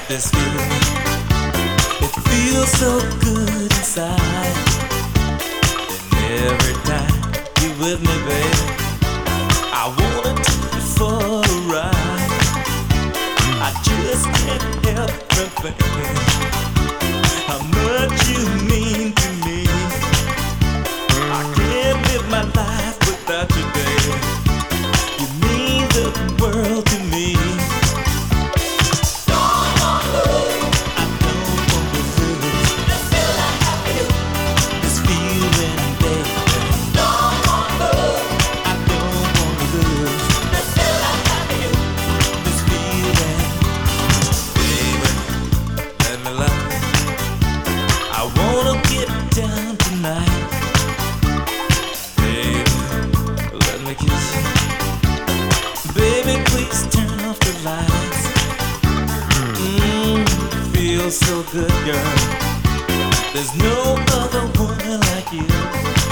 This feeling, it feels so good inside. And every time you're with me, baby, I wanna take you for a ride. I just can't help but thinking how much you mean to me. I can't live my life without you, baby. You mean the world to me. Down tonight, baby, let me kiss you. Baby, please turn off the lights. Feels so good, girl. There's no other woman like you.